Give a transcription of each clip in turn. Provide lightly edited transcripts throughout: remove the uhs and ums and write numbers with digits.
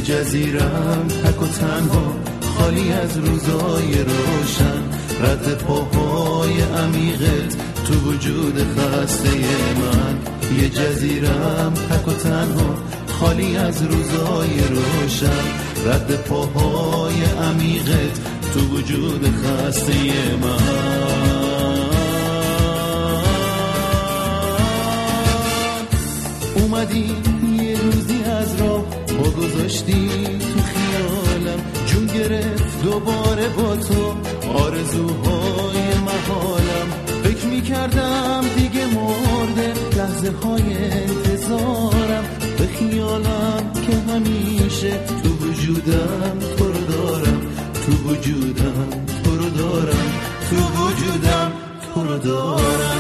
جزیرم تک و تنها، خالی از روزای روشن، رد پاهای عمیقت تو وجود خسته من. یه جزیرم تک و تنها، خالی از روزای روشن، رد پاهای عمیقت تو وجود خسته من. اومدی یه روزی از راه پا گذاشتی تو خیالم، جون گرفت دوباره با تو آرزوهای محالم. فکر میکردم دیگه مرده لحظه های انتظارم، به خیالم که همیشه تو وجودم تو رو دارم، تو وجودم تو رو دارم، تو وجودم تو رو دارم.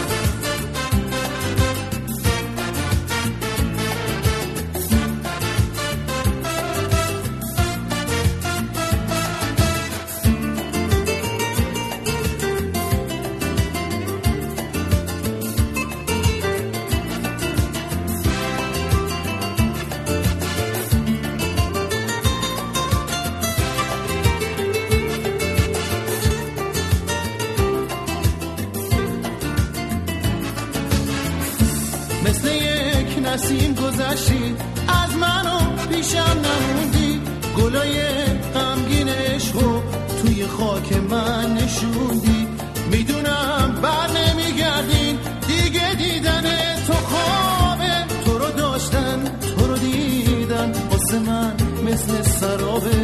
مثل یک نسیم گذشتی از منو پیشم نموندی، گلای غمگین عشقو توی خاک من نشوندی. میدونم بر نمیگردین دیگه، دیدن تو خوابه، تو رو داشتن تو رو دیدن واسه من مثل سرابه.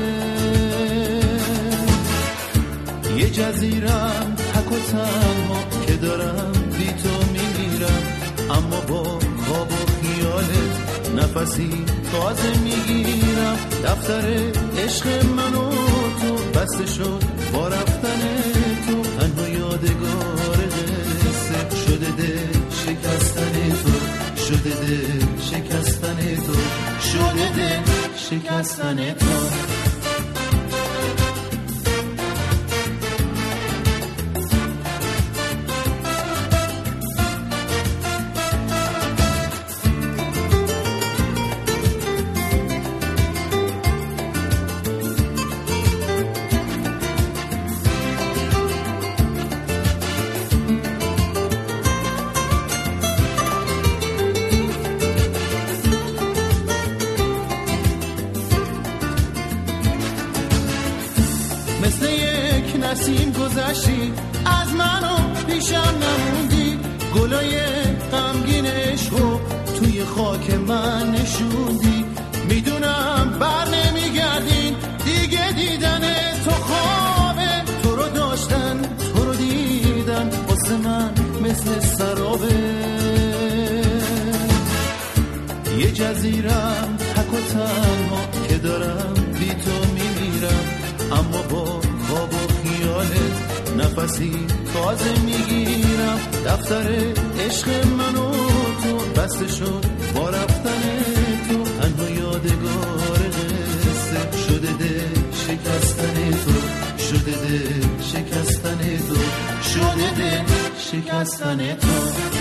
یه جزیرم تک و تنها که دارم بی تو میمیرم، اما با خواب و خیالت نفسی تازه میگیرم. دفتر عشق من و تو بسته شد با رفتن تو، تنها یادگار قصه شده دل شکستن تو، شده دل شکستن تو، شده دل شکستن تو. مثل یک نسیم گذشتی از منو پیشم نموندی، گلای غمگین عشقو توی خاک من نشوندی. میدونم بر نمیگردین دیگه، دیدن تو خوابه، تو رو داشتن تو رو دیدن واسه من مثل سرابه. یه جزیرم تک و تنها که دارم بی تو میمیرم، اما با خواب و خیالت نفسی تازه میگیرم. دفتر عشق من و تو بسته شد با رفتن تو، تنها یادگار قصه شده دل شکستن تو، شده دل شکستن تو، شده دل شکستن تو.